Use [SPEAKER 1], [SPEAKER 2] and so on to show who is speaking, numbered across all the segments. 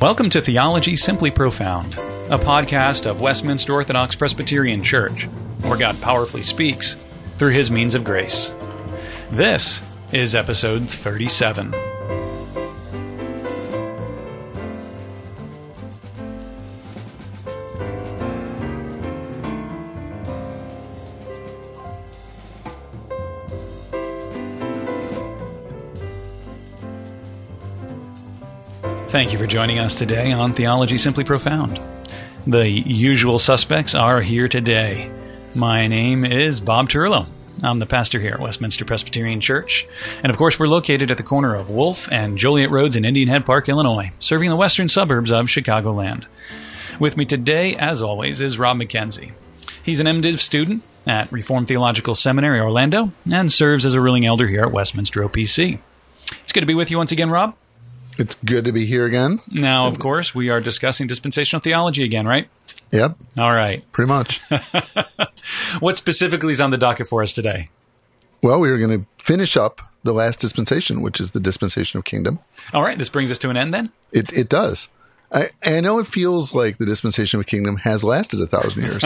[SPEAKER 1] Welcome to Theology Simply Profound, a podcast of Westminster Orthodox Presbyterian Church, where God powerfully speaks through his means of grace. This is episode 37. Thank you for joining us today on Theology Simply Profound. The usual suspects are here today. My name is Bob Turlo. I'm the pastor here at Westminster Presbyterian Church. And of course, we're located at the corner of Wolf and Joliet Roads in Indian Head Park, Illinois, serving the western suburbs of Chicagoland. With me today, as always, is Rob McKenzie. He's an MDiv student at Reformed Theological Seminary, Orlando, and serves as a ruling elder here at Westminster OPC. It's good to be with you once again, Rob.
[SPEAKER 2] It's good to be here again.
[SPEAKER 1] Now, of course, we are discussing dispensational theology again, right?
[SPEAKER 2] Yep.
[SPEAKER 1] All right.
[SPEAKER 2] Pretty much.
[SPEAKER 1] What specifically is on the docket for us today?
[SPEAKER 2] Well, we are going to finish up the last dispensation, which is the dispensation of kingdom.
[SPEAKER 1] All right. This brings us to an end then?
[SPEAKER 2] It does. I know it feels like the dispensation of kingdom has lasted 1,000 years,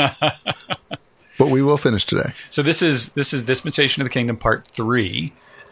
[SPEAKER 2] but we will finish today.
[SPEAKER 1] So this is Dispensation of the Kingdom Part 3.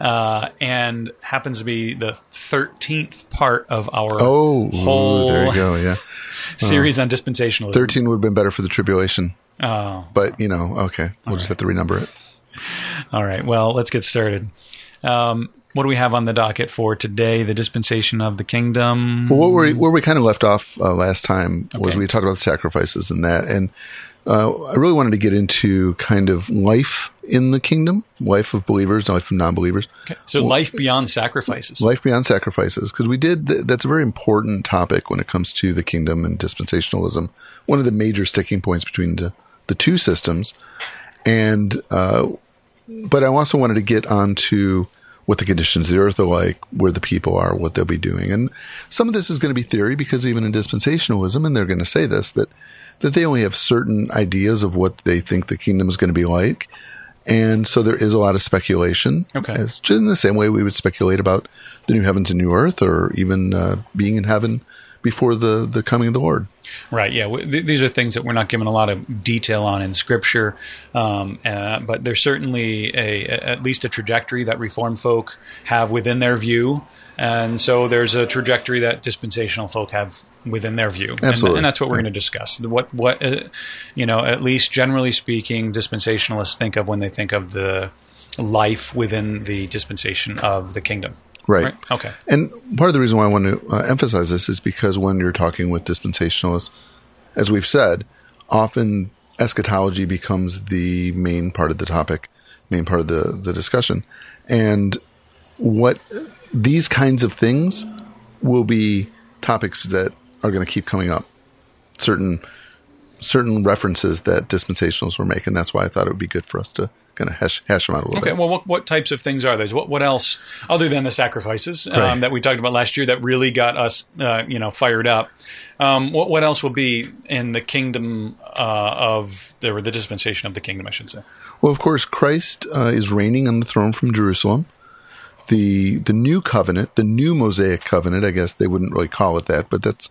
[SPEAKER 1] And happens to be the 13th part of our whole
[SPEAKER 2] there you go, yeah.
[SPEAKER 1] series on dispensationalism.
[SPEAKER 2] 13 would have been better for the tribulation.
[SPEAKER 1] Oh.
[SPEAKER 2] But, okay. We'll just have to renumber it.
[SPEAKER 1] All right. Well, let's get started. What do we have on the docket for today? The dispensation of the kingdom?
[SPEAKER 2] Well, where we kind of left off last time was we talked about the sacrifices and that. And I really wanted to get into kind of life in the kingdom, life of believers, life of non-believers.
[SPEAKER 1] Okay. So life beyond sacrifices.
[SPEAKER 2] Life beyond sacrifices, because that's a very important topic when it comes to the kingdom and dispensationalism. One of the major sticking points between the two systems. And but I also wanted to get onto what the conditions of the earth are like, where the people are, what they'll be doing. And some of this is going to be theory, because even in dispensationalism, and they're going to say this, that they only have certain ideas of what they think the kingdom is going to be like. And so there is a lot of speculation.
[SPEAKER 1] Okay.
[SPEAKER 2] As in the same way we would speculate about the new heavens and new earth, or even being in heaven before the coming of the Lord.
[SPEAKER 1] Right, yeah. These are things that we're not given a lot of detail on in Scripture, but there's certainly at least a trajectory that Reformed folk have within their view, and so there's a trajectory that dispensational folk have within their view.
[SPEAKER 2] Absolutely.
[SPEAKER 1] And that's what we're going to discuss. What at least generally speaking, dispensationalists think of when they think of the life within the dispensation of the kingdom.
[SPEAKER 2] Right.
[SPEAKER 1] Okay.
[SPEAKER 2] And part of the reason why I want to emphasize this is because when you're talking with dispensationalists, as we've said, often eschatology becomes the main part of the topic, main part of the discussion. And what these kinds of things will be topics that are going to keep coming up. Certain references that dispensationalists were making. That's why I thought it would be good for us to kind of hash them out a little bit.
[SPEAKER 1] Okay, well, what types of things are those? What else, other than the sacrifices that we talked about last year that really got us, fired up? What else will be in the kingdom the dispensation of the kingdom, I should say?
[SPEAKER 2] Well, of course, Christ is reigning on the throne from Jerusalem. The new covenant, the new Mosaic covenant, I guess they wouldn't really call it that, but that's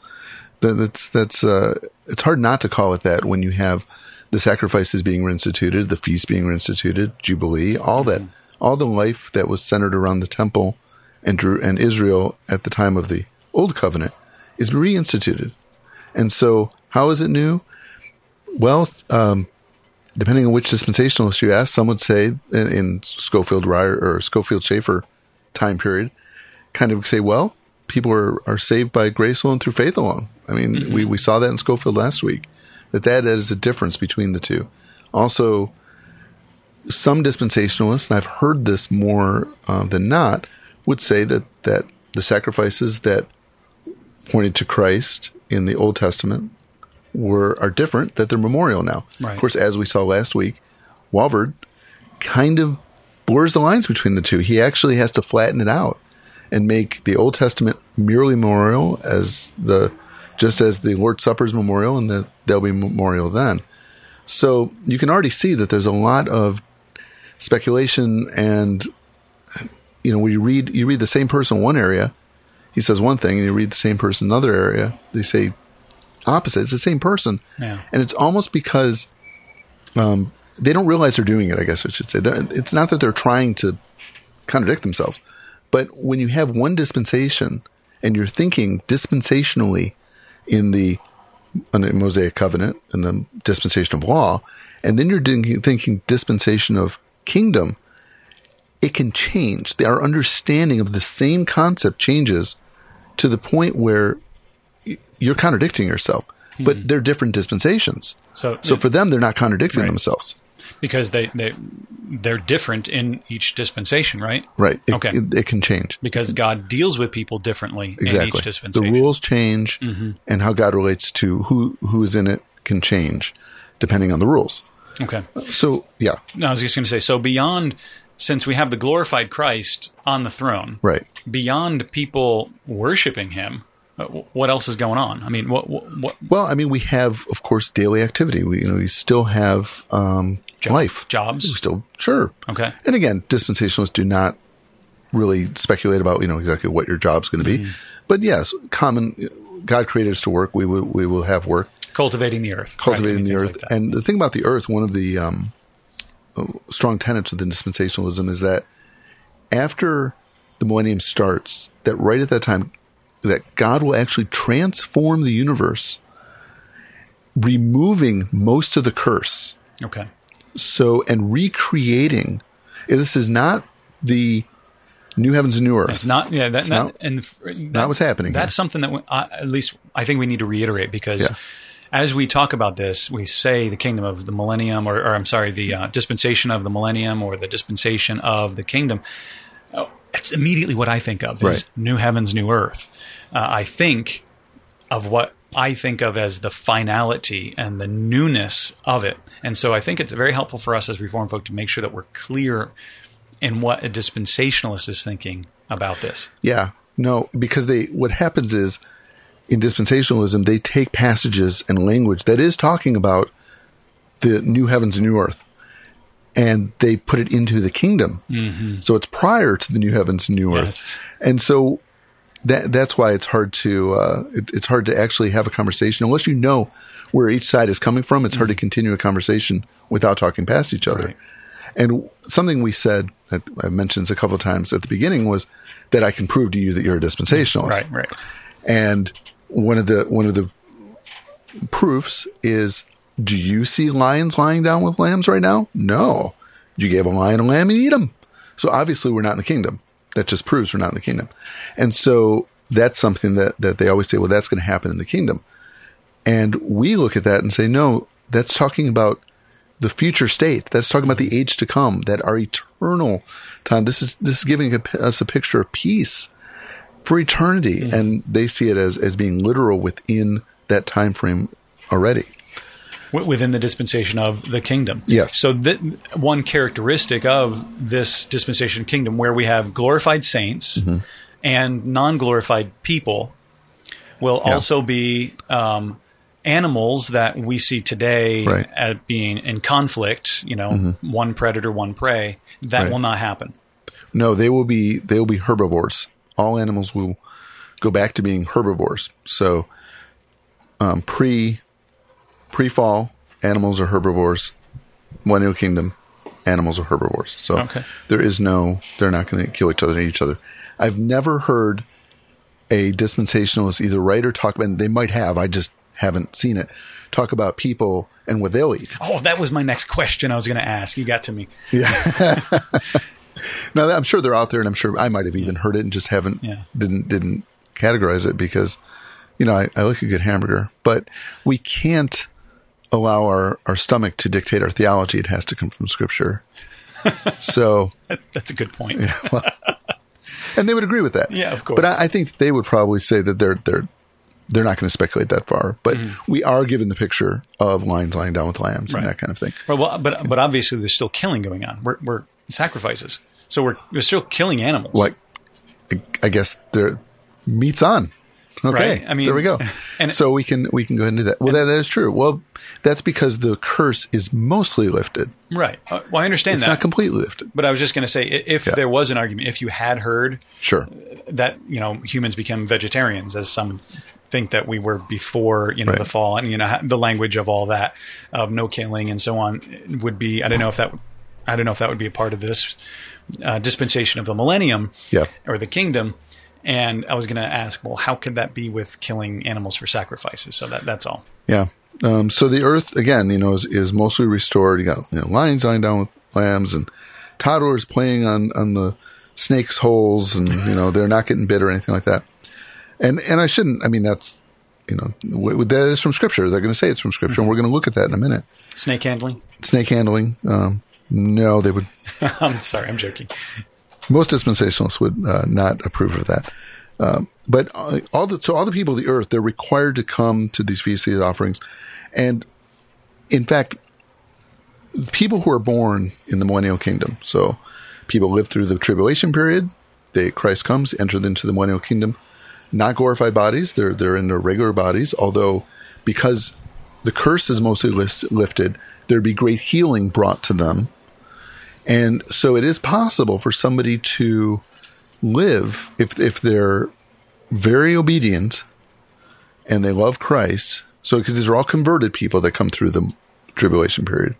[SPEAKER 2] it's hard not to call it that when you have the sacrifices being reinstituted, the feast being reinstituted, Jubilee, all that, all the life that was centered around the temple and Israel at the time of the Old Covenant is reinstituted. And so, how is it new? Well, depending on which dispensationalist you ask, some would say in Scofield-Schaeffer time period, kind of say, well, people are saved by grace alone through faith alone. I mean, we saw that in Scofield last week. That is a difference between the two. Also, some dispensationalists, and I've heard this more than not, would say that the sacrifices that pointed to Christ in the Old Testament are different, that they're memorial now.
[SPEAKER 1] Right.
[SPEAKER 2] Of course, as we saw last week, Walvoord kind of blurs the lines between the two. He actually has to flatten it out and make the Old Testament merely memorial just as the Lord's Supper is memorial, and they'll be memorial then. So you can already see that there's a lot of speculation, and when you read the same person in one area, he says one thing, and you read the same person in another area, they say opposite. It's the same person.
[SPEAKER 1] Yeah.
[SPEAKER 2] And it's almost because they don't realize they're doing it, I guess I should say. It's not that they're trying to contradict themselves, but when you have one dispensation and you're thinking dispensationally in the Mosaic covenant and the dispensation of law, and then you're thinking dispensation of kingdom, it can change. Our understanding of the same concept changes to the point where you're contradicting yourself, but they're different dispensations. So for them, they're not contradicting themselves.
[SPEAKER 1] Because they're different in each dispensation, right?
[SPEAKER 2] Right. It can change.
[SPEAKER 1] Because God deals with people differently in each dispensation.
[SPEAKER 2] The rules change, and how God relates to who is in it can change depending on the rules.
[SPEAKER 1] Okay.
[SPEAKER 2] So, yeah.
[SPEAKER 1] No, I was just going to say, so beyond, since we have the glorified Christ on the throne,
[SPEAKER 2] right,
[SPEAKER 1] beyond people worshiping him, what else is going on? I mean, what?
[SPEAKER 2] Well, I mean, we have, of course, daily activity. We still have life.
[SPEAKER 1] Jobs?
[SPEAKER 2] We still, sure.
[SPEAKER 1] Okay.
[SPEAKER 2] And again, dispensationalists do not really speculate about, exactly what your job's going to be. But yes, God created us to work. We will have work.
[SPEAKER 1] Cultivating the earth.
[SPEAKER 2] Cultivating the earth. Like and the thing about the earth, one of the strong tenets within dispensationalism is that after the millennium starts, that right at that time, that God will actually transform the universe, removing most of the curse.
[SPEAKER 1] Okay.
[SPEAKER 2] So, and recreating, this is not the new heavens and new earth.
[SPEAKER 1] It's not, yeah, that's not
[SPEAKER 2] what's happening.
[SPEAKER 1] That's something that at least I think we need to reiterate, because as we talk about this, we say the kingdom of the millennium, or I'm sorry, the dispensation of the millennium, or the dispensation of the kingdom. It's immediately what I think of is new heavens, new earth. I think of what I think of as the finality and the newness of it. And so I think it's very helpful for us as Reformed folk to make sure that we're clear in what a dispensationalist is thinking about this.
[SPEAKER 2] Yeah. No, because what happens is in dispensationalism, they take passages and language that is talking about the new heavens and new earth, and they put it into the kingdom. Mm-hmm. So it's prior to the new heavens and new earth. And so that's why it's hard to it's hard to actually have a conversation unless you know where each side is coming from. It's hard to continue a conversation without talking past each other. Right. And something we said, I mentioned a couple of times at the beginning, was that I can prove to you that you're a dispensationalist.
[SPEAKER 1] Right.
[SPEAKER 2] And one of the proofs is, do you see lions lying down with lambs right now? No. You gave a lion a lamb and eat them. So obviously we're not in the kingdom. That just proves we're not in the kingdom. And so that's something that they always say, well, that's going to happen in the kingdom. And we look at that and say, no, that's talking about the future state. That's talking about the age to come, that our eternal time. This is giving us a picture of peace for eternity. Mm-hmm. And they see it as being literal within that time frame already.
[SPEAKER 1] Within the dispensation of the kingdom.
[SPEAKER 2] Yes.
[SPEAKER 1] So one characteristic of this dispensation kingdom, where we have glorified saints and non-glorified people, will also be animals that we see today as being in conflict, one predator, one prey. That will not happen.
[SPEAKER 2] No, they will be herbivores. All animals will go back to being herbivores. So pre-fall, animals are herbivores. Millennial kingdom, animals are herbivores. So they're not going to kill each other and eat each other. I've never heard a dispensationalist either write or talk about, and they might have, I just haven't seen it, talk about people and what they'll eat.
[SPEAKER 1] Oh, that was my next question I was going to ask. You got to me.
[SPEAKER 2] Yeah. Now, I'm sure they're out there, and I'm sure I might have even heard it and just didn't categorize it because, I like a good hamburger, but we can't allow our stomach to dictate our theology. It has to come from Scripture. So
[SPEAKER 1] that's a good point.
[SPEAKER 2] And they would agree with that.
[SPEAKER 1] Yeah, of course.
[SPEAKER 2] But I think they would probably say that they're not going to speculate that far. But we are given the picture of lions lying down with lambs and that kind of thing.
[SPEAKER 1] Well, but obviously there's still killing going on. We're sacrifices, so we're still killing animals.
[SPEAKER 2] Like, I guess their meat's on. Okay,
[SPEAKER 1] Right? I mean,
[SPEAKER 2] there we go.
[SPEAKER 1] and
[SPEAKER 2] So we can go ahead and do that. Well, that is true. Well, that's because the curse is mostly lifted.
[SPEAKER 1] right. Well, I understand
[SPEAKER 2] It's
[SPEAKER 1] that.
[SPEAKER 2] not completely lifted.
[SPEAKER 1] But I was just going to say, if there was an argument, if you had heard
[SPEAKER 2] Sure.
[SPEAKER 1] that, humans become vegetarians, as some think that we were before,
[SPEAKER 2] Right.
[SPEAKER 1] the fall, and, the language of all that, of no killing and so on, would be, I don't know if that would be a part of this dispensation of the millennium
[SPEAKER 2] Yeah.
[SPEAKER 1] or the kingdom. And I was going to ask, well, how could that be with killing animals for sacrifices? So that's all.
[SPEAKER 2] Yeah. So the earth, again, is mostly restored. You got lions lying down with lambs and toddlers playing on the snakes' holes, and they're not getting bit or anything like that. And I shouldn't. I mean, that's that is from Scripture. They're going to say it's from Scripture, and we're going to look at that in a minute.
[SPEAKER 1] Snake handling?
[SPEAKER 2] Snake handling. No, they would.
[SPEAKER 1] I'm sorry, I'm joking.
[SPEAKER 2] Most dispensationalists would not approve of that. But all the people of the earth, they're required to come to these feasts, these offerings. And in fact, people who are born in the millennial kingdom, so people live through the tribulation period, Christ comes, enter into the millennial kingdom, not glorified bodies, they're in their regular bodies, although because the curse is mostly lifted, there'd be great healing brought to them. And so it is possible for somebody to live, if they're very obedient and they love Christ. So, because these are all converted people that come through the tribulation period,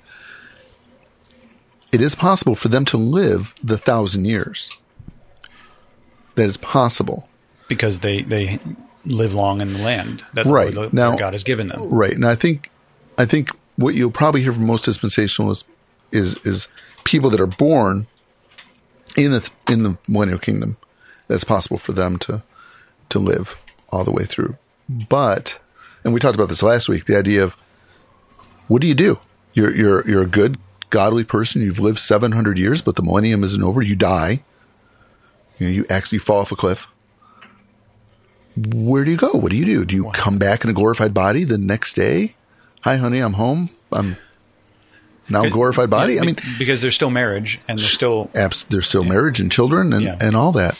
[SPEAKER 2] it is possible for them to live the 1,000 years. That is possible.
[SPEAKER 1] Because they live long in the land that
[SPEAKER 2] Right. Now,
[SPEAKER 1] God has given them.
[SPEAKER 2] Right. And I think what you'll probably hear from most dispensationalists is people that are born in the millennial kingdom. That's possible for them to live all the way through. But, and we talked about this last week, the idea of what do you do? You're a good, godly person. You've lived 700 years, but the millennium isn't over. You die. You actually fall off a cliff. Where do you go? What do you do? Do you come back in a glorified body the next day? Hi, honey, I'm home. I'm now a glorified body.
[SPEAKER 1] Yeah, because there's still marriage and there's still
[SPEAKER 2] there's still marriage and children and all that.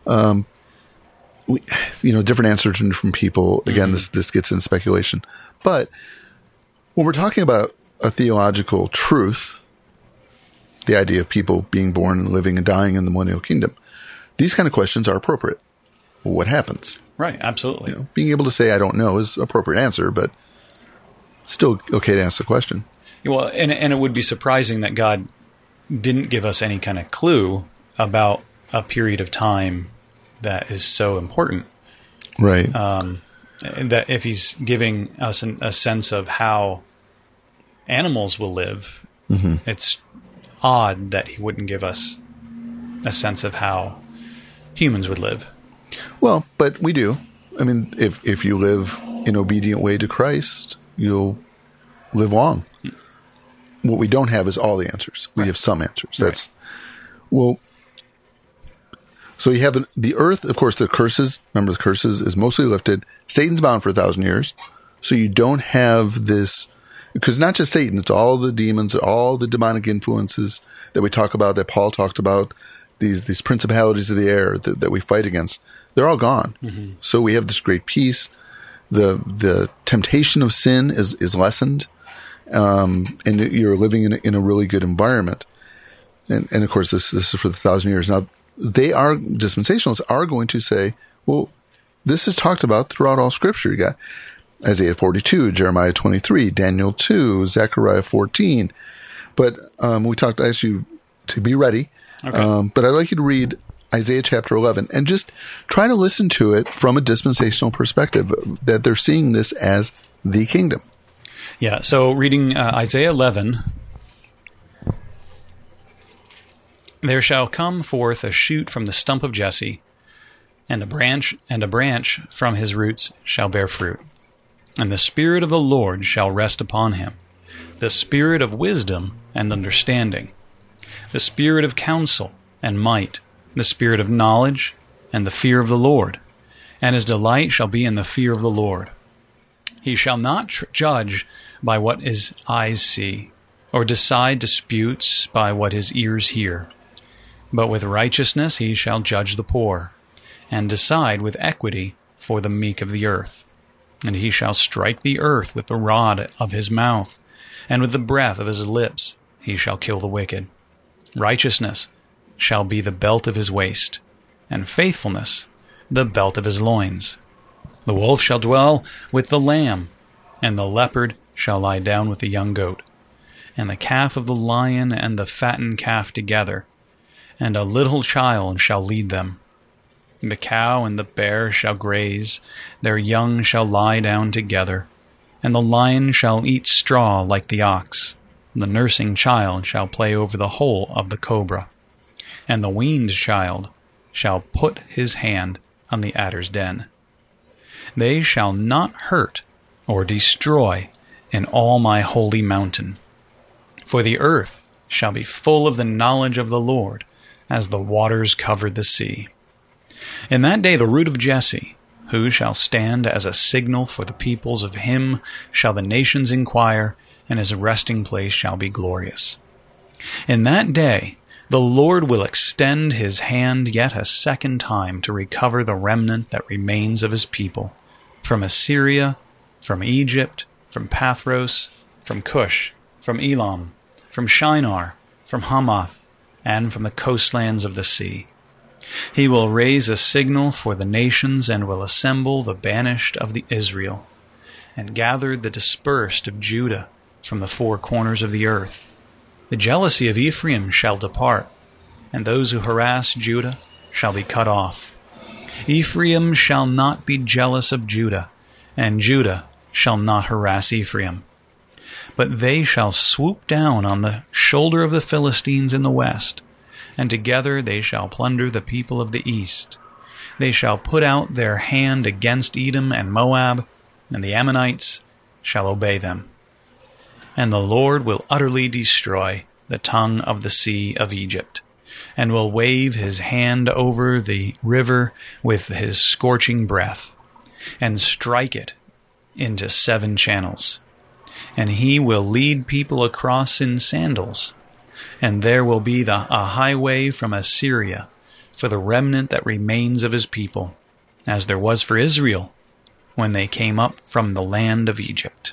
[SPEAKER 2] Different answers from people. Again, this gets into speculation. But when we're talking about a theological truth, the idea of people being born and living and dying in the millennial kingdom, these kind of questions are appropriate. Well, what happens?
[SPEAKER 1] Right, absolutely.
[SPEAKER 2] Being able to say I don't know is an appropriate answer, but still okay to ask the question.
[SPEAKER 1] Well, and it would be surprising that God didn't give us any kind of clue about a period of time that is so important.
[SPEAKER 2] Right.
[SPEAKER 1] That if he's giving us a sense of how animals will live, it's odd that he wouldn't give us a sense of how humans would live.
[SPEAKER 2] Well, but we do. I mean, if you live in obedient way to Christ, you'll live long. What we don't have is all the answers. We have some answers. That's so you have the earth, of course, the curses. Remember, the curses is mostly lifted. Satan's bound for 1,000 years. So you don't have this, because not just Satan, it's all the demons, all the demonic influences that we talk about, that Paul talked about, these principalities of the air that we fight against. They're all gone. Mm-hmm. So we have this great peace. The temptation of sin is lessened. And you're living in a really good environment. And of course, this is for the 1,000 years. Now, dispensationalists are going to say, well, this is talked about throughout all Scripture. You got Isaiah 42, Jeremiah 23, Daniel 2, Zechariah 14. But I asked you to be ready. Okay. But I'd like you to read Isaiah chapter 11 and just try to listen to it from a dispensational perspective, that they're seeing this as the kingdom.
[SPEAKER 1] Yeah, so reading Isaiah 11, there shall come forth a shoot from the stump of Jesse, and a branch from his roots shall bear fruit. And the Spirit of the Lord shall rest upon him, the Spirit of wisdom and understanding, the Spirit of counsel and might, the Spirit of knowledge and the fear of the Lord. And his delight shall be in the fear of the Lord. He shall not judge by what his eyes see, or decide disputes by what his ears hear. But with righteousness he shall judge the poor, and decide with equity for the meek of the earth. And he shall strike the earth with the rod of his mouth, and with the breath of his lips he shall kill the wicked. Righteousness shall be the belt of his waist, and faithfulness the belt of his loins. The wolf shall dwell with the lamb, and the leopard shall lie down with the young goat, and the calf of the lion and the fattened calf together, and a little child shall lead them. The cow and the bear shall graze, their young shall lie down together, and the lion shall eat straw like the ox. The nursing child shall play over the hole of the cobra, and the weaned child shall put his hand on the adder's den. They shall not hurt or destroy in all my holy mountain, for the earth shall be full of the knowledge of the Lord, as the waters covered the sea. In that day the root of Jesse, who shall stand as a signal for the peoples, of him shall the nations inquire, and his resting place shall be glorious. In that day the Lord will extend his hand yet a second time to recover the remnant that remains of his people, from Assyria, from Egypt, from Pathros, from Cush, from Elam, from Shinar, from Hamath, and from the coastlands of the sea. He will raise a signal for the nations, and will assemble the banished of the Israel, and gather the dispersed of Judah from the four corners of the earth. The jealousy of Ephraim shall depart, and those who harass Judah shall be cut off. Ephraim shall not be jealous of Judah, and Judah shall not harass Ephraim. But they shall swoop down on the shoulder of the Philistines in the west, and together they shall plunder the people of the east. They shall put out their hand against Edom and Moab, and the Ammonites shall obey them. And the Lord will utterly destroy the tongue of the sea of Egypt, and will wave his hand over the river with his scorching breath, and strike it into 7 channels. And he will lead people across in sandals, and there will be a highway from Assyria for the remnant that remains of his people, as there was for Israel when they came up from the land of Egypt.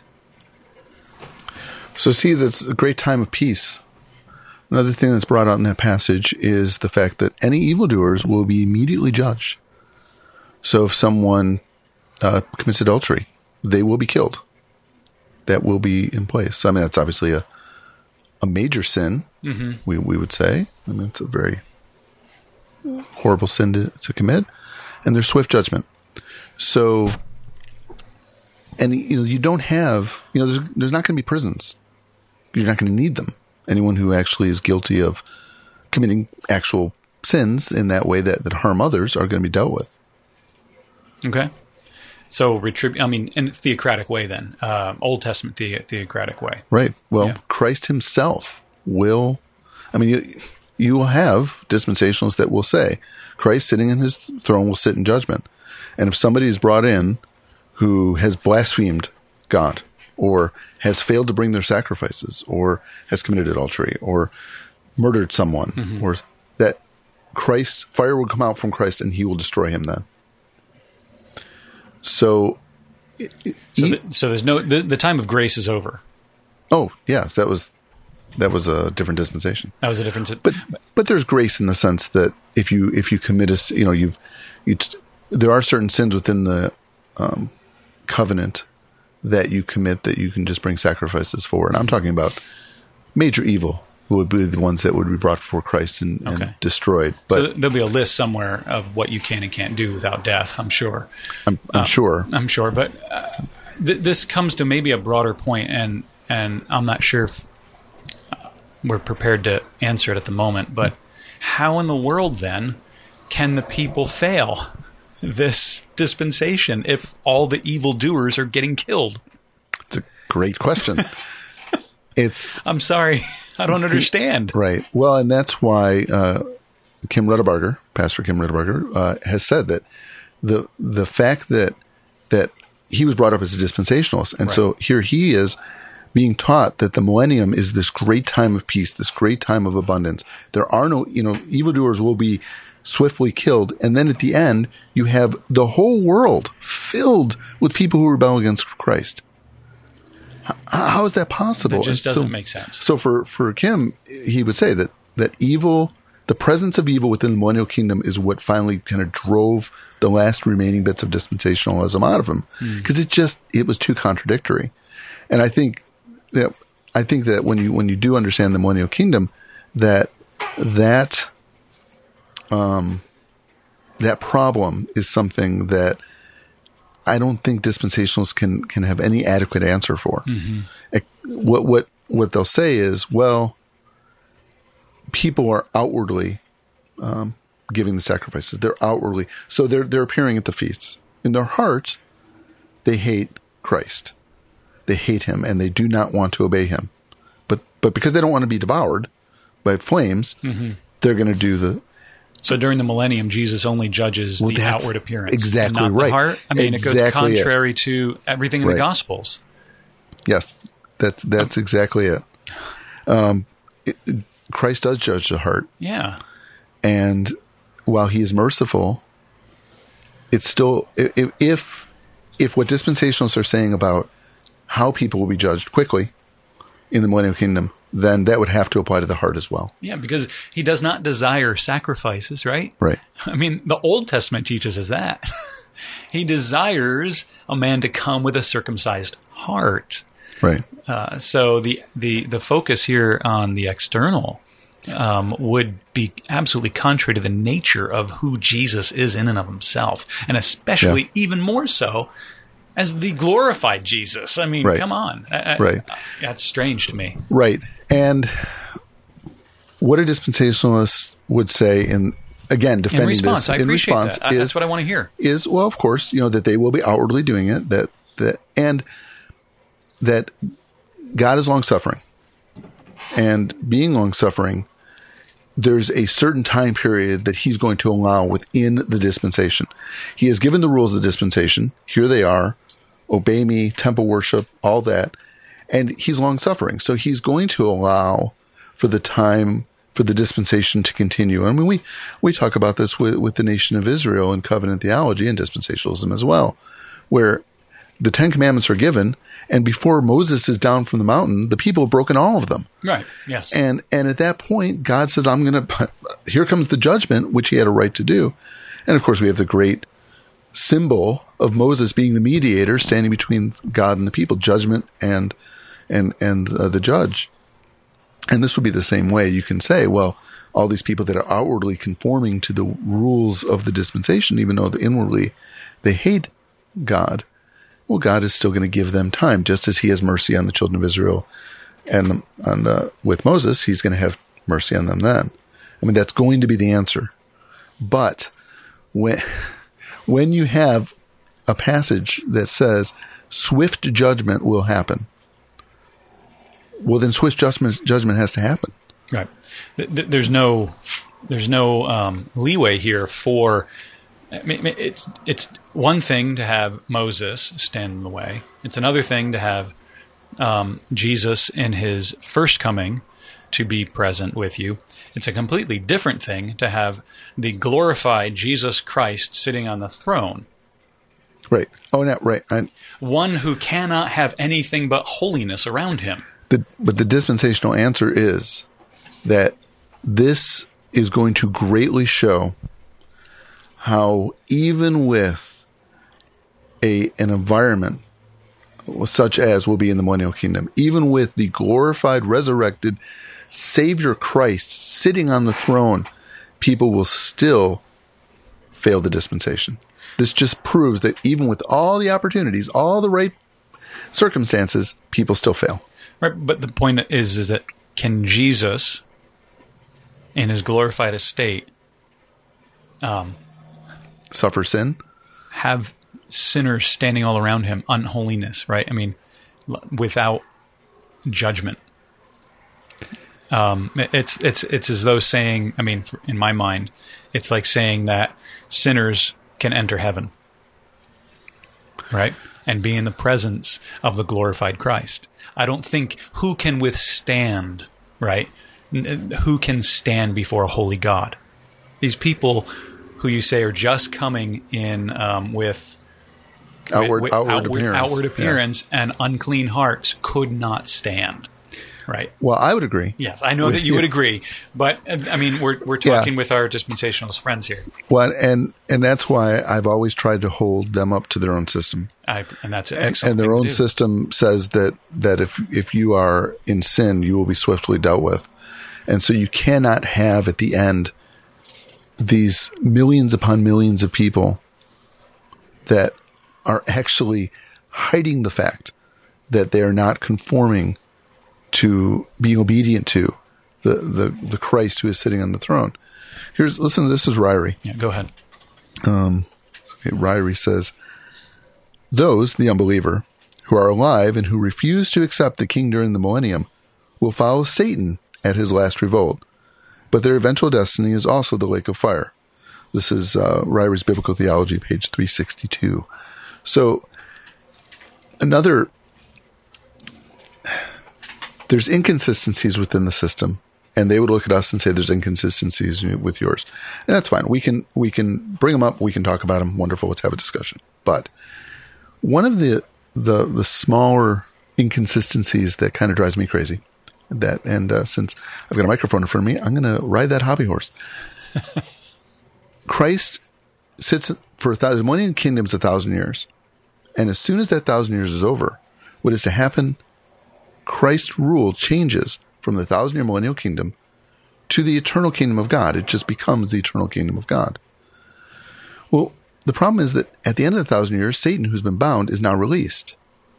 [SPEAKER 2] So see, that's a great time of peace. Another thing that's brought out in that passage is the fact that any evildoers will be immediately judged. So if someone commits adultery, they will be killed. That will be in place. I mean, that's obviously a major sin, we would say. I mean, it's a very horrible sin to commit. And there's swift judgment. So, and you don't have, there's not going to be prisons. You're not going to need them. Anyone who actually is guilty of committing actual sins in that way that harm others are going to be dealt with.
[SPEAKER 1] Okay. So, in a theocratic way then, Old Testament theocratic way.
[SPEAKER 2] Right. Well, Christ himself will, you will have dispensationalists that will say, Christ sitting in his throne will sit in judgment. And if somebody is brought in who has blasphemed God, or has failed to bring their sacrifices, or has committed adultery, or murdered someone, or that fire will come out from Christ and he will destroy him then. So
[SPEAKER 1] there's no, the time of grace is over.
[SPEAKER 2] Oh, yes, that was a different dispensation.
[SPEAKER 1] That was a different,
[SPEAKER 2] but there's grace in the sense that if you commit there are certain sins within the covenant that you commit that you can just bring sacrifices for. And I'm talking about major evil would be the ones that would be brought before Christ and destroyed. But
[SPEAKER 1] so there'll be a list somewhere of what you can and can't do without death, I'm sure.
[SPEAKER 2] I'm sure.
[SPEAKER 1] I'm sure. But this comes to maybe a broader point, and I'm not sure if we're prepared to answer it at the moment. But how in the world, then, can the people fail this dispensation if all the evildoers are getting killed?
[SPEAKER 2] It's a great question.
[SPEAKER 1] I'm sorry, I don't understand.
[SPEAKER 2] Right. Well, and that's why Kim Ruttebarger, Pastor Kim Ruttebarger, has said that the fact that he was brought up as a dispensationalist, and so here he is being taught that the millennium is this great time of peace, this great time of abundance. There are no, evildoers will be swiftly killed. And then at the end, you have the whole world filled with people who rebel against Christ. How is that possible?
[SPEAKER 1] That just doesn't make sense.
[SPEAKER 2] So for Kim, he would say that evil, the presence of evil within the millennial kingdom is what finally kind of drove the last remaining bits of dispensationalism out of him, because it was too contradictory. And I think that when you do understand the millennial kingdom, that problem is something that I don't think dispensationalists can have any adequate answer for. What they'll say is, well, people are outwardly giving the sacrifices. They're outwardly, so they're appearing at the feasts. In their hearts, they hate Christ. They hate him, and they do not want to obey him. But because they don't want to be devoured by flames, they're going to do the.
[SPEAKER 1] So during the millennium, Jesus only judges the outward appearance.
[SPEAKER 2] Exactly
[SPEAKER 1] and not
[SPEAKER 2] right.
[SPEAKER 1] The heart. I mean,
[SPEAKER 2] exactly
[SPEAKER 1] it goes contrary to everything in the Gospels.
[SPEAKER 2] Yes, that's exactly it. Christ does judge the heart.
[SPEAKER 1] Yeah.
[SPEAKER 2] And while he is merciful, it's still, if what dispensationalists are saying about how people will be judged quickly in the millennial kingdom, then that would have to apply to the heart as well.
[SPEAKER 1] Yeah, because he does not desire sacrifices, right?
[SPEAKER 2] Right.
[SPEAKER 1] I mean, the Old Testament teaches us that. He desires a man to come with a circumcised heart.
[SPEAKER 2] Right.
[SPEAKER 1] So the focus here on the external would be absolutely contrary to the nature of who Jesus is in and of himself, and especially even more so as the glorified Jesus. I mean, come on. That's strange to me.
[SPEAKER 2] Right. And what a dispensationalist would say again, defending
[SPEAKER 1] this
[SPEAKER 2] in response
[SPEAKER 1] that. That's what I want to hear.
[SPEAKER 2] Is, well, of course, that they will be outwardly doing it, and that God is long-suffering. And being long-suffering, there's a certain time period that he's going to allow within the dispensation. He has given the rules of the dispensation. Here they are. Obey me, temple worship, all that. And he's long-suffering. So he's going to allow for the time, for the dispensation to continue. I mean, we talk about this with the nation of Israel in covenant theology and dispensationalism as well, where the 10 Commandments are given, and before Moses is down from the mountain, the people have broken all of them.
[SPEAKER 1] Right, yes. And
[SPEAKER 2] at that point, God says, here comes the judgment, which he had a right to do. And of course, we have the great symbol of Moses being the mediator, standing between God and the people, judgment and the judge. And this would be the same way. You can say, well, all these people that are outwardly conforming to the rules of the dispensation, even though inwardly they hate God, well, God is still going to give them time, just as he has mercy on the children of Israel. And with Moses, he's going to have mercy on them then. I mean, that's going to be the answer. But when you have a passage that says swift judgment will happen, well, then swift judgment has to happen.
[SPEAKER 1] Right. There's no leeway here for. I mean, it's one thing to have Moses stand in the way. It's another thing to have Jesus in his first coming to be present with you. It's a completely different thing to have the glorified Jesus Christ sitting on the throne.
[SPEAKER 2] Right. Oh, no, right.
[SPEAKER 1] One who cannot have anything but holiness around him.
[SPEAKER 2] But the dispensational answer is that this is going to greatly show how even with an environment such as will be in the millennial kingdom, even with the glorified, resurrected Savior Christ sitting on the throne, people will still fail the dispensation. This just proves that even with all the opportunities, all the right circumstances, people still fail.
[SPEAKER 1] Right, but the point is that can Jesus, in his glorified estate,
[SPEAKER 2] suffer sin?
[SPEAKER 1] Have sinners standing all around him, unholiness, right? I mean, without judgment. It's as though saying, I mean, in my mind, it's like saying that sinners can enter heaven, right? And be in the presence of the glorified Christ. I don't think who can withstand, right? Who can stand before a holy God? these people who you say are just coming in with
[SPEAKER 2] Outward
[SPEAKER 1] appearance and unclean hearts could not stand. Right.
[SPEAKER 2] Well, I would agree.
[SPEAKER 1] Yes, I know that you would agree, but I mean, we're talking with our dispensationalist friends here.
[SPEAKER 2] Well, and that's why I've always tried to hold them up to their own system.
[SPEAKER 1] And that's excellent.
[SPEAKER 2] And their own system says that if you are in sin, you will be swiftly dealt with, and so you cannot have at the end these millions upon millions of people that are actually hiding the fact that they are not conforming to being obedient to the Christ who is sitting on the throne. Listen, this is Ryrie.
[SPEAKER 1] Yeah, go ahead.
[SPEAKER 2] Ryrie says, those, the unbeliever, who are alive and who refuse to accept the king during the millennium will follow Satan at his last revolt, but their eventual destiny is also the lake of fire. This is Ryrie's Biblical Theology, page 362. So, there's inconsistencies within the system, and they would look at us and say there's inconsistencies with yours. And that's fine. We can bring them up. We can talk about them. Wonderful. Let's have a discussion. But one of the smaller inconsistencies that kind of drives me crazy, since I've got a microphone in front of me, I'm going to ride that hobby horse. Christ sits for 1,000. The millennium kingdom is 1,000 years. And as soon as that 1,000 years is over, what is to happen? Christ's rule changes from the 1,000-year millennial kingdom to the eternal kingdom of God. It just becomes the eternal kingdom of God. Well, the problem is that at the end of the 1,000 years, Satan, who's been bound, is now released.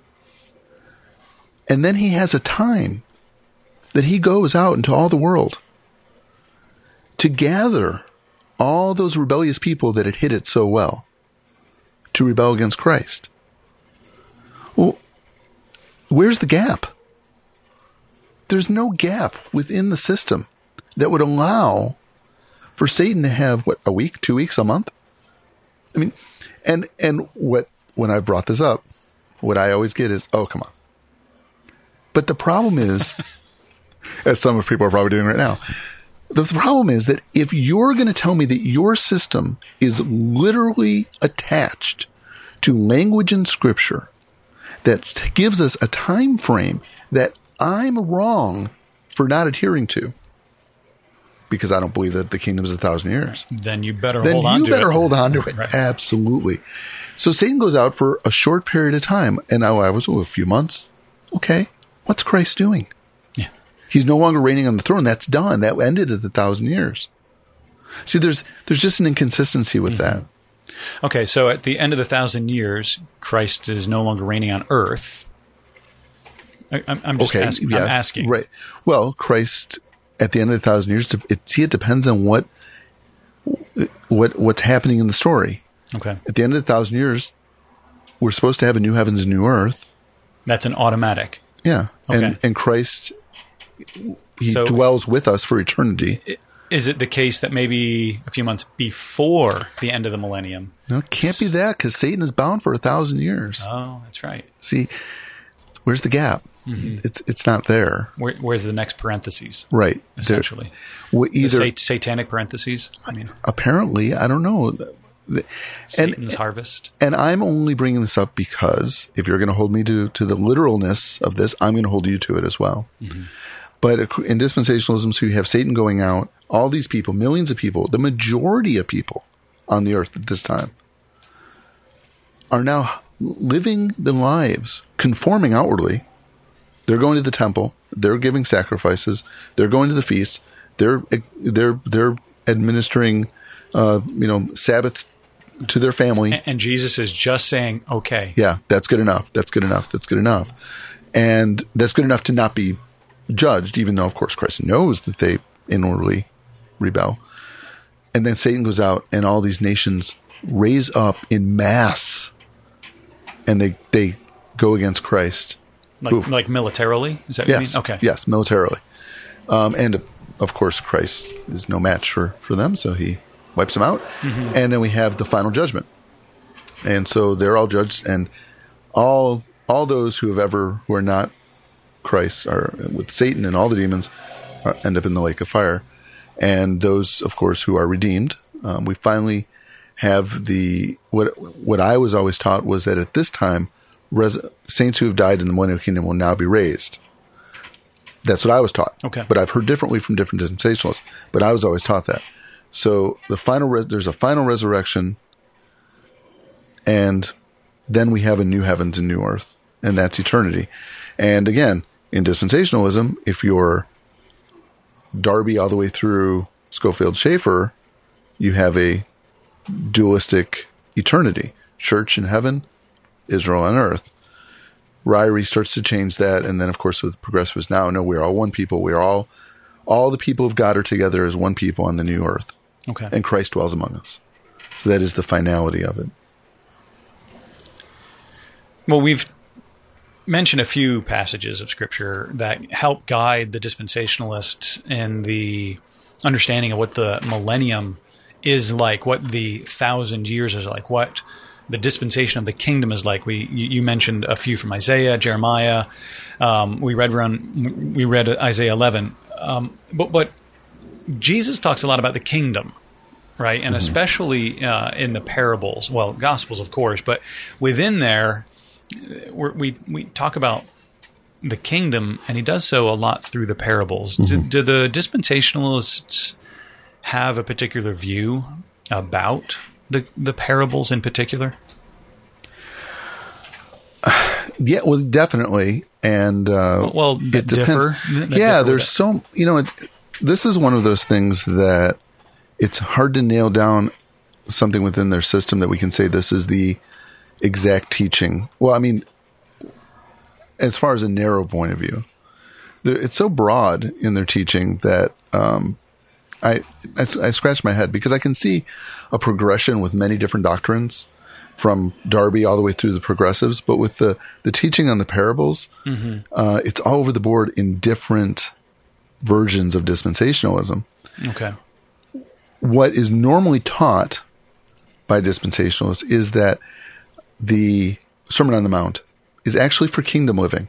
[SPEAKER 2] And then he has a time that he goes out into all the world to gather all those rebellious people that had hid it so well to rebel against Christ. Well, where's the gap? There's no gap within the system that would allow for Satan to have, a week, 2 weeks, a month? I mean, and when I brought this up, what I always get is, oh, come on. But the problem is, as some people are probably doing right now, the problem is that if you're going to tell me that your system is literally attached to language in Scripture that gives us a time frame that I'm wrong for not adhering to, because I don't believe that the kingdom is 1,000 years.
[SPEAKER 1] Then you better hold on to it.
[SPEAKER 2] Right. Absolutely. So Satan goes out for a short period of time, and I was a few months. Okay, what's Christ doing?
[SPEAKER 1] Yeah,
[SPEAKER 2] he's no longer reigning on the throne. That's done. That ended at the 1,000 years. See, there's just an inconsistency with that.
[SPEAKER 1] Okay, so at the end of the 1,000 years, Christ is no longer reigning on earth. I'm just asking.
[SPEAKER 2] Yes,
[SPEAKER 1] I'm asking.
[SPEAKER 2] Right. Well, Christ at the end of the 1,000 years. It depends on what's happening in the story.
[SPEAKER 1] Okay.
[SPEAKER 2] At the end of the 1,000 years, we're supposed to have a new heavens and new earth.
[SPEAKER 1] That's an automatic.
[SPEAKER 2] Yeah.
[SPEAKER 1] Okay.
[SPEAKER 2] And Christ, he dwells with us for eternity.
[SPEAKER 1] Is it the case that maybe a few months before the end of the millennium?
[SPEAKER 2] No, it can't be that, because Satan is bound for 1,000 years.
[SPEAKER 1] Oh, that's right.
[SPEAKER 2] See, where's the gap? Mm-hmm. It's not there.
[SPEAKER 1] Where's the next parentheses?
[SPEAKER 2] Right.
[SPEAKER 1] Essentially.
[SPEAKER 2] Either
[SPEAKER 1] satanic parentheses? I mean,
[SPEAKER 2] apparently, I don't know.
[SPEAKER 1] Satan's harvest.
[SPEAKER 2] And I'm only bringing this up because if you're going to hold me to the literalness of this, I'm going to hold you to it as well. Mm-hmm. But in dispensationalism, so you have Satan going out, all these people, millions of people, the majority of people on the earth at this time are now living their lives conforming outwardly. They're going to the temple. They're giving sacrifices. They're going to the feasts. They're administering, Sabbath to their family.
[SPEAKER 1] And Jesus is just saying, okay.
[SPEAKER 2] Yeah, that's good enough. That's good enough. That's good enough. And that's good enough to not be judged, even though, of course, Christ knows that they inwardly rebel. And then Satan goes out, and all these nations raise up in mass, and they go against Christ.
[SPEAKER 1] Like militarily? Is that what you mean? Okay.
[SPEAKER 2] Yes, militarily. And of course, Christ is no match for them, so he wipes them out. Mm-hmm. And then we have the final judgment. And so they're all judged, and all those who are not Christ are with Satan and all the demons end up in the lake of fire. and those, of course, who are redeemed. We finally have what I was always taught was that at this time, saints who have died in the millennial kingdom will now be raised. That's what I was taught.
[SPEAKER 1] Okay.
[SPEAKER 2] But I've heard differently from different dispensationalists. But I was always taught that. So there's a final resurrection, and then we have a new heavens and new earth, and that's eternity. And again, in dispensationalism, if you're Darby all the way through Schofield Schaeffer, you have a dualistic eternity. Church in heaven, Israel on earth. Ryrie starts to change that, and then, of course, with progressivists now, no, we're all one people. We are all the people of God are together as one people on the new earth.
[SPEAKER 1] Okay.
[SPEAKER 2] And Christ dwells among us. So that is the finality of it.
[SPEAKER 1] Well, we've mentioned a few passages of Scripture that help guide the dispensationalists in the understanding of what the millennium is like, what the 1,000 years is like, what the dispensation of the kingdom is like. You mentioned a few from Isaiah, Jeremiah. We read Isaiah 11. But Jesus talks a lot about the kingdom, right? And especially in the parables, well, Gospels, of course, but within there, we talk about the kingdom, and he does so a lot through the parables. Do the dispensationalists have a particular view about the parables in particular?
[SPEAKER 2] Yeah, well, definitely. And
[SPEAKER 1] it
[SPEAKER 2] depends. Yeah, there's so, this is one of those things that it's hard to nail down something within their system that we can say this is the exact teaching. Well, I mean, as far as a narrow point of view, it's so broad in their teaching that I scratch my head because I can see a progression with many different doctrines from Darby all the way through the progressives, but with the teaching on the parables, it's all over the board in different versions of dispensationalism.
[SPEAKER 1] Okay.
[SPEAKER 2] What is normally taught by dispensationalists is that the Sermon on the Mount is actually for kingdom living.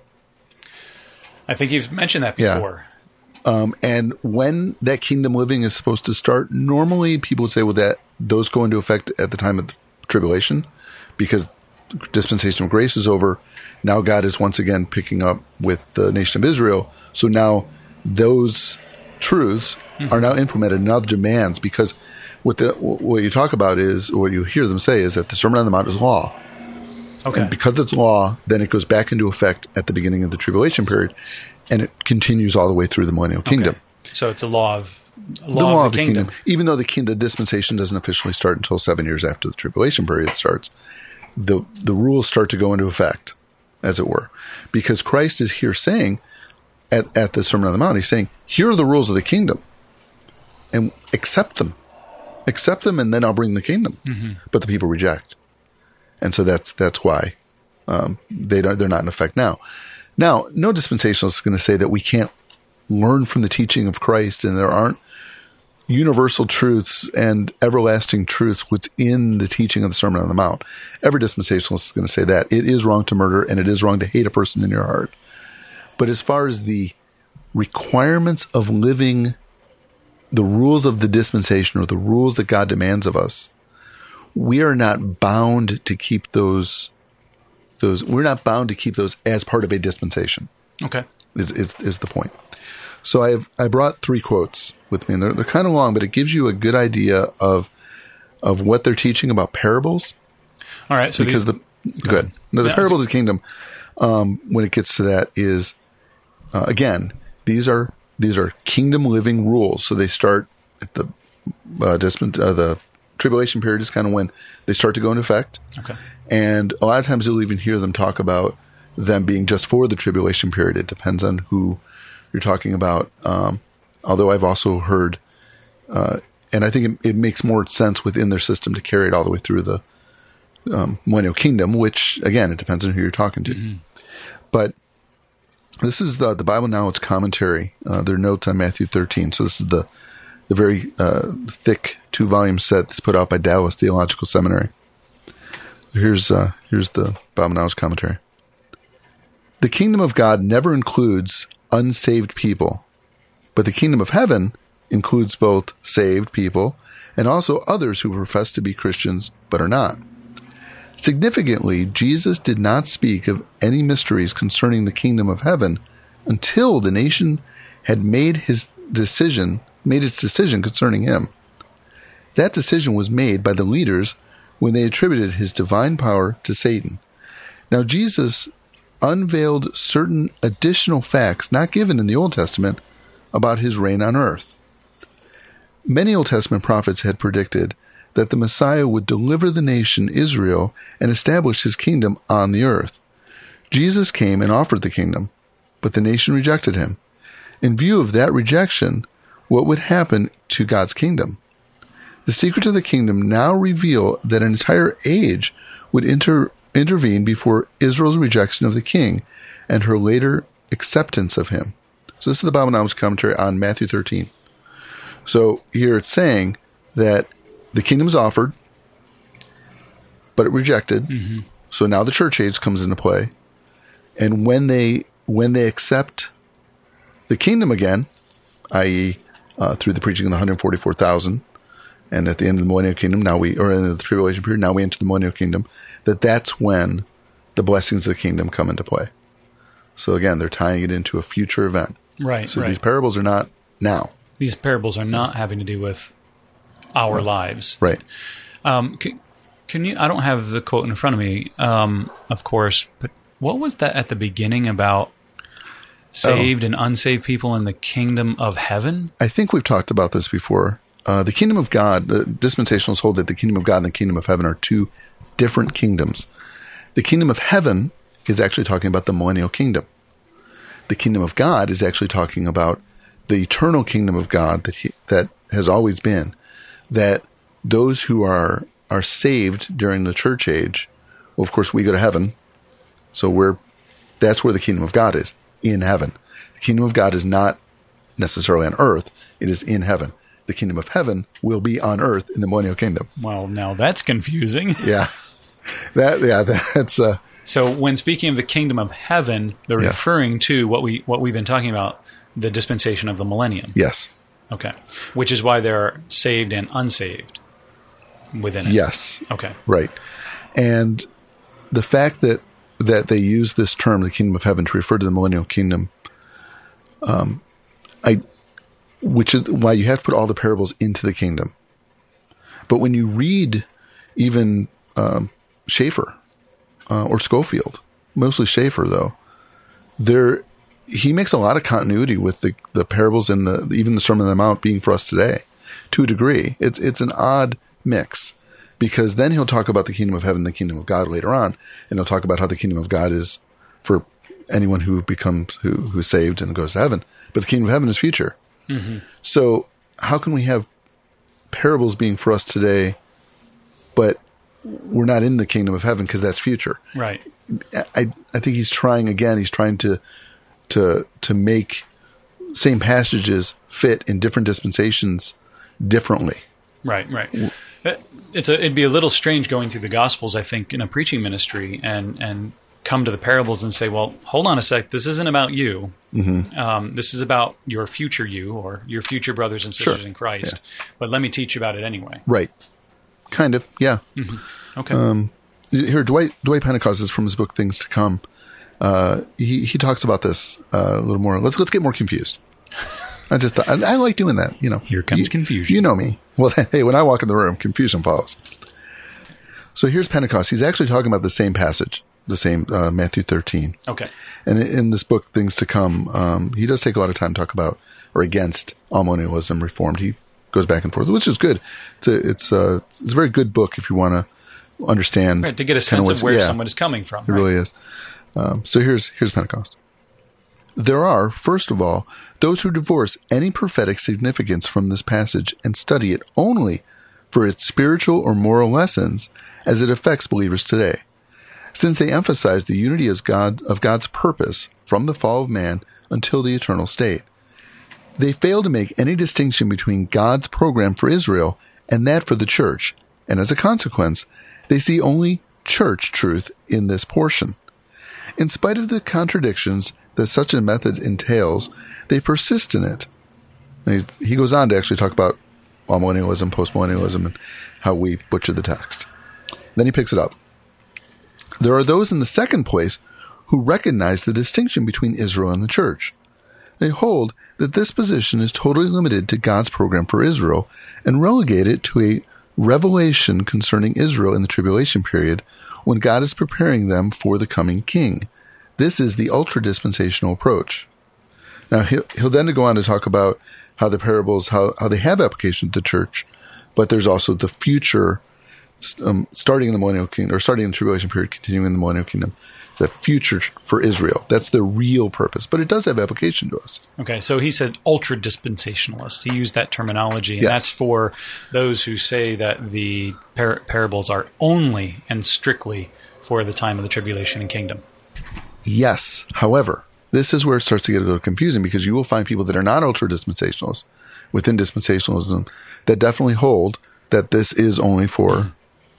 [SPEAKER 1] I think you've mentioned that before.
[SPEAKER 2] And when that kingdom living is supposed to start, normally people would say, well, that those go into effect at the time of the tribulation because dispensation of grace is over. Now God is once again picking up with the nation of Israel. So now those truths are now implemented, now the demands, because what you talk about is, what you hear them say is that the Sermon on the Mount is law.
[SPEAKER 1] Okay.
[SPEAKER 2] And because it's law, then it goes back into effect at the beginning of the tribulation period, and it continues all the way through the millennial kingdom.
[SPEAKER 1] So it's a law of the kingdom.
[SPEAKER 2] Even though the dispensation doesn't officially start until 7 years after the tribulation period starts, the rules start to go into effect, as it were. Because Christ is here saying, at the Sermon on the Mount, he's saying, here are the rules of the kingdom, and accept them. Accept them, and then I'll bring the kingdom. But the people reject. And so that's why they're not in effect now. Now, no dispensationalist is going to say that we can't learn from the teaching of Christ and there aren't universal truths and everlasting truths within the teaching of the Sermon on the Mount. Every dispensationalist is going to say that. It is wrong to murder and it is wrong to hate a person in your heart. But as far as the requirements of living the rules of the dispensation or the rules that God demands of us, we are not bound to keep those. We're not bound to keep those as part of a dispensation.
[SPEAKER 1] Okay,
[SPEAKER 2] is the point. So I brought 3 quotes with me, and they're kind of long, but it gives you a good idea of what they're teaching about parables.
[SPEAKER 1] All right, so
[SPEAKER 2] because the parable of the kingdom, when it gets to that, is again these are kingdom living rules. So they start at the the tribulation period is kind of when they start to go into effect.
[SPEAKER 1] Okay.
[SPEAKER 2] And a lot of times you'll even hear them talk about them being just for the tribulation period. It depends on who you're talking about. Although I've also heard, and I think it makes more sense within their system to carry it all the way through the millennial kingdom, which, again, it depends on who you're talking to. But this is the Bible Knowledge Commentary, their notes on Matthew 13. So this is the very thick 2-volume set that's put out by Dallas Theological Seminary. Here's the Bible Knowledge Commentary. The kingdom of God never includes unsaved people, but the kingdom of heaven includes both saved people and also others who profess to be Christians but are not. Significantly, Jesus did not speak of any mysteries concerning the kingdom of heaven until the nation had made its decision concerning him. That decision was made by the leaders when they attributed his divine power to Satan. Now, Jesus unveiled certain additional facts not given in the Old Testament about his reign on earth. Many Old Testament prophets had predicted that the Messiah would deliver the nation Israel and establish his kingdom on the earth. Jesus came and offered the kingdom, but the nation rejected him. In view of that rejection, what would happen to God's kingdom? The secrets of the kingdom now reveal that an entire age would intervene before Israel's rejection of the king and her later acceptance of him. So this is the Bible Knowledge Commentary on Matthew 13. So here it's saying that the kingdom is offered, but it rejected. Mm-hmm. So now the church age comes into play. And when they accept the kingdom again, i.e., through the preaching of the 144,000, and at the end of the millennial kingdom, or in the tribulation period, now we enter the millennial kingdom, that's when the blessings of the kingdom come into play. So again, they're tying it into a future event.
[SPEAKER 1] Right.
[SPEAKER 2] So these parables are not now.
[SPEAKER 1] These parables are not having to do with our lives.
[SPEAKER 2] Right.
[SPEAKER 1] Can you? I don't have the quote in front of me, of course, but what was that at the beginning about saved and unsaved people in the kingdom of heaven?
[SPEAKER 2] I think we've talked about this before. The kingdom of God, the dispensationalists hold that the kingdom of God and the kingdom of heaven are two different kingdoms. The kingdom of heaven is actually talking about the millennial kingdom. The kingdom of God is actually talking about the eternal kingdom of God that has always been, that those who are saved during the church age, well, of course, we go to heaven, so that's where the kingdom of God is, in heaven. The kingdom of God is not necessarily on earth, it is in heaven. The kingdom of heaven will be on earth in the millennial kingdom.
[SPEAKER 1] Well, now that's confusing.
[SPEAKER 2] Yeah. That's
[SPEAKER 1] So when speaking of the kingdom of heaven, they're referring to what we've been talking about, the dispensation of the millennium.
[SPEAKER 2] Yes.
[SPEAKER 1] Okay. Which is why they're saved and unsaved within it.
[SPEAKER 2] Yes.
[SPEAKER 1] Okay.
[SPEAKER 2] Right. And the fact that they use this term, the kingdom of heaven, to refer to the millennial kingdom, which is why you have to put all the parables into the kingdom. But when you read even Schaeffer or Schofield, mostly Schaeffer though, he makes a lot of continuity with the parables and even the Sermon on the Mount being for us today, to a degree. It's an odd mix, because then he'll talk about the kingdom of heaven, the kingdom of God later on, and he'll talk about how the kingdom of God is for anyone who who's saved and goes to heaven, but the kingdom of heaven is future. Mm-hmm. So how can we have parables being for us today, but we're not in the kingdom of heaven because that's future?
[SPEAKER 1] Right.
[SPEAKER 2] I think he's trying to make same passages fit in different dispensations differently.
[SPEAKER 1] Right. It'd be a little strange going through the Gospels, I think, in a preaching ministry and come to the parables and say, well, hold on a sec, this isn't about you. Mm-hmm. This is about your future you, or your future brothers and sisters in Christ. Yeah. But let me teach you about it anyway.
[SPEAKER 2] Right. Kind of, yeah.
[SPEAKER 1] Mm-hmm. Okay.
[SPEAKER 2] Here, Dwight Pentecost is from his book Things to Come. He talks about this a little more. Let's get more confused. I like doing that.
[SPEAKER 1] Here comes confusion.
[SPEAKER 2] You know me. Well, hey, when I walk in the room, confusion follows. So here's Pentecost. He's actually talking about the same passage, the same Matthew 13. Okay. And in this book, Things to Come, he does take a lot of time to talk about or against amillennialism, Reformed. He goes back and forth, which is good. It's a very good book if you want to understand.
[SPEAKER 1] Right, to get a sense of where someone is coming from.
[SPEAKER 2] It really is. So here's Pentecost. There are, first of all, those who divorce any prophetic significance from this passage and study it only for its spiritual or moral lessons as it affects believers today, since they emphasize the unity of God's purpose from the fall of man until the eternal state. They fail to make any distinction between God's program for Israel and that for the church, and as a consequence, they see only church truth in this portion. In spite of the contradictions that such a method entails, they persist in it. And he goes on to actually talk about amillennialism, postmillennialism, and how we butcher the text. Then he picks it up. There are those in the second place who recognize the distinction between Israel and the church. They hold that this position is totally limited to God's program for Israel and relegate it to a revelation concerning Israel in the tribulation period when God is preparing them for the coming king. This is the ultra-dispensational approach. Now, he'll then go on to talk about how the parables, how they have application to the church, but there's also the future, starting in the millennial kingdom, or starting in the tribulation period, continuing in the millennial kingdom, the future for Israel. That's the real purpose, but it does have application to us.
[SPEAKER 1] Okay, so he said ultra-dispensationalist. He used that terminology, and that's for those who say that the parables are only and strictly for the time of the tribulation and kingdom.
[SPEAKER 2] Yes. However, this is where it starts to get a little confusing, because you will find people that are not ultra-dispensationalists within dispensationalism that definitely hold that this is only for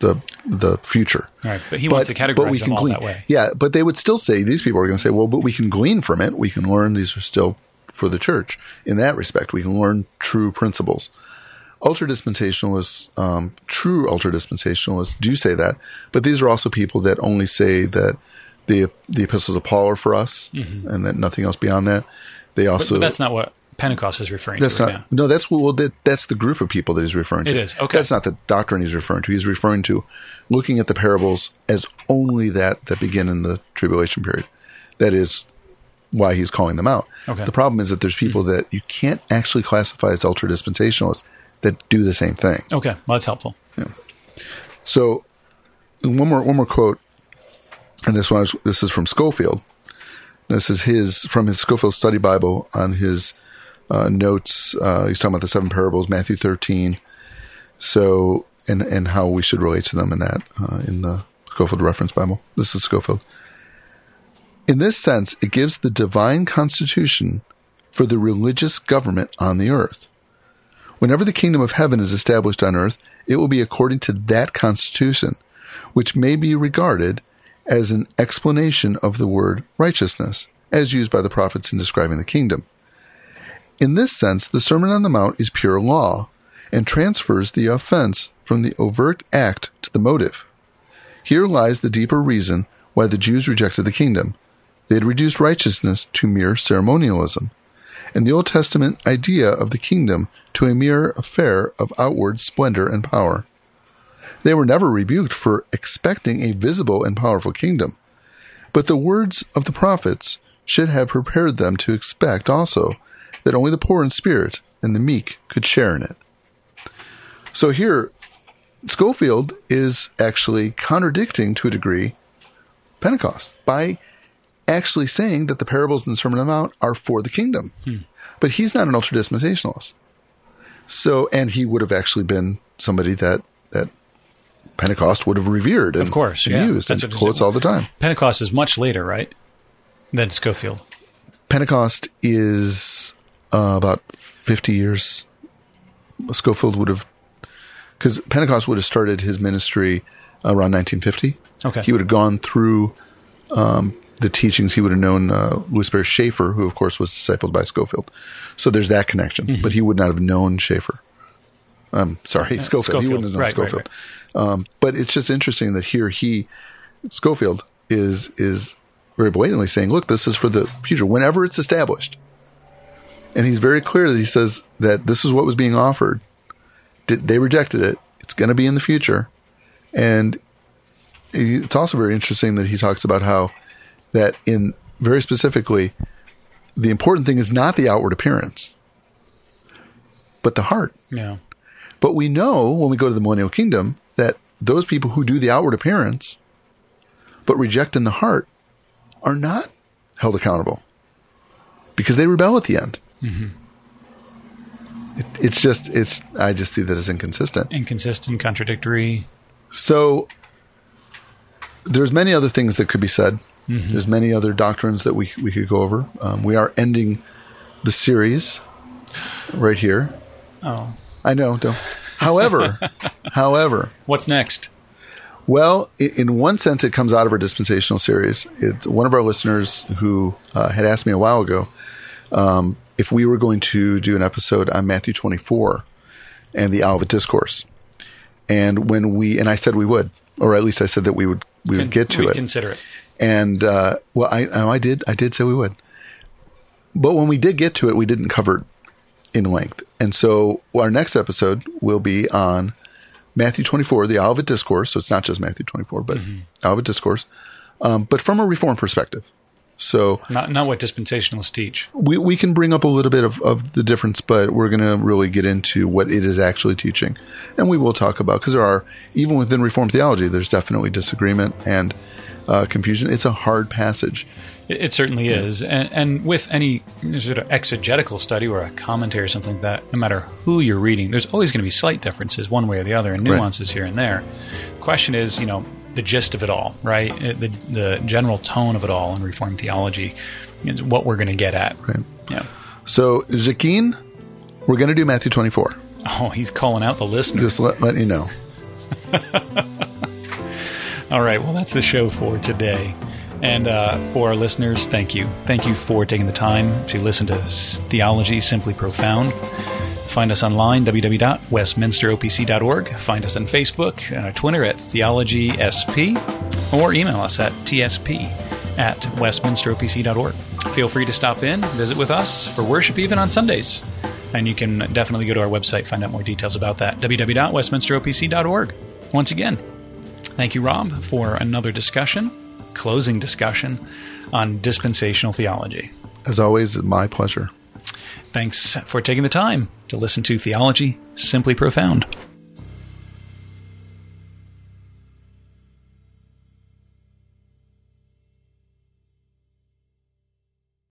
[SPEAKER 2] the future.
[SPEAKER 1] All right, but he wants to categorize them all
[SPEAKER 2] glean
[SPEAKER 1] that way.
[SPEAKER 2] Yeah, but they would still say, these people are going to say, well, but we can glean from it. We can learn these are still for the church. In that respect, we can learn true principles. Ultra-dispensationalists, true ultra-dispensationalists do say that, but these are also people that only say that the epistles of Paul are for us, and that nothing else beyond that. They also,
[SPEAKER 1] but that's not what Pentecost is referring to right now.
[SPEAKER 2] No, that's the group of people that he's referring to.
[SPEAKER 1] It is, okay.
[SPEAKER 2] That's not the doctrine he's referring to. He's referring to looking at the parables as only that begin in the tribulation period. That is why he's calling them out.
[SPEAKER 1] Okay.
[SPEAKER 2] The problem is that there's people that you can't actually classify as ultra-dispensationalists that do the same thing.
[SPEAKER 1] Okay, well, that's helpful.
[SPEAKER 2] Yeah. So one more quote, and this is from Scofield. This is from his Scofield Study Bible on his notes. He's talking about the 7 parables, Matthew 13. So, and how we should relate to them in that, in the Scofield Reference Bible. This is Scofield. In this sense, it gives the divine constitution for the religious government on the earth. Whenever the kingdom of heaven is established on earth, it will be according to that constitution, which may be regarded as an explanation of the word righteousness, as used by the prophets in describing the kingdom. In this sense, the Sermon on the Mount is pure law and transfers the offense from the overt act to the motive. Here lies the deeper reason why the Jews rejected the kingdom. They had reduced righteousness to mere ceremonialism, and the Old Testament idea of the kingdom to a mere affair of outward splendor and power. They were never rebuked for expecting a visible and powerful kingdom, but the words of the prophets should have prepared them to expect also that only the poor in spirit and the meek could share in it. So here, Scofield is actually contradicting, to a degree, Pentecost by actually saying that the parables in the Sermon on the Mount are for the kingdom. But he's not an ultra-dispensationalist. So, and he would have actually been somebody that Pentecost would have revered and,
[SPEAKER 1] of course,
[SPEAKER 2] used and quotes all the time.
[SPEAKER 1] Pentecost is much later, right, than Scofield?
[SPEAKER 2] Pentecost is about 50 years. Scofield would have, because Pentecost would have started his ministry around 1950.
[SPEAKER 1] Okay.
[SPEAKER 2] He would have gone through the teachings. He would have known Louis Bear Schaeffer, who, of course, was discipled by Scofield. So there's that connection. But he would not have known Schaeffer. Scofield. He wouldn't have known Scofield. Right. But it's just interesting that here Scofield is very blatantly saying, look, this is for the future, whenever it's established. And he's very clear that he says that this is what was being offered. They rejected it. It's going to be in the future. And it's also very interesting that he talks about how that in very specifically, the important thing is not the outward appearance, but the heart.
[SPEAKER 1] Yeah.
[SPEAKER 2] But we know when we go to the millennial kingdom that those people who do the outward appearance but reject in the heart are not held accountable because they rebel at the end. Mm-hmm. I just see that as inconsistent.
[SPEAKER 1] Inconsistent, contradictory.
[SPEAKER 2] So there's many other things that could be said. Mm-hmm. There's many other doctrines that we could go over. We are ending the series right here.
[SPEAKER 1] Oh.
[SPEAKER 2] I know. However,
[SPEAKER 1] what's next?
[SPEAKER 2] Well, in one sense, it comes out of our dispensational series. It's one of our listeners who had asked me a while ago, if we were going to do an episode on Matthew 24 and the Olivet Discourse, and I said we would, or at least I said that we would get to it.
[SPEAKER 1] Consider it.
[SPEAKER 2] And I did say we would. But when we did get to it, we didn't cover it in length. And so our next episode will be on Matthew 24, the Olivet Discourse. So it's not just Matthew 24, but Olivet Discourse, but from a Reformed perspective. So
[SPEAKER 1] not what dispensationalists teach.
[SPEAKER 2] We can bring up a little bit of the difference, but we're going to really get into what it is actually teaching. And we will talk about, because there are, even within Reformed theology, there's definitely disagreement and confusion. It's a hard passage.
[SPEAKER 1] It certainly is. And with any sort of exegetical study or a commentary or something like that, no matter who you're reading, there's always going to be slight differences one way or the other and nuances here and there. The question is, the gist of it all, right? The general tone of it all in Reformed theology is what we're going to get at.
[SPEAKER 2] Right.
[SPEAKER 1] Yeah.
[SPEAKER 2] So, Jaquin, we're going to do Matthew 24.
[SPEAKER 1] Oh, he's calling out the listener.
[SPEAKER 2] Just let you know.
[SPEAKER 1] All right. Well, that's the show for today. And for our listeners, thank you. Thank you for taking the time to listen to Theology Simply Profound. Find us online, www.westminsteropc.org. Find us on Facebook, Twitter at TheologySP, or email us at tsp@westminsteropc.org. Feel free to stop in, visit with us for worship even on Sundays. And you can definitely go to our website, find out more details about that, www.westminsteropc.org. Once again, thank you, Rob, for another closing discussion on dispensational theology.
[SPEAKER 2] As always, my pleasure.
[SPEAKER 1] Thanks for taking the time to listen to Theology Simply Profound.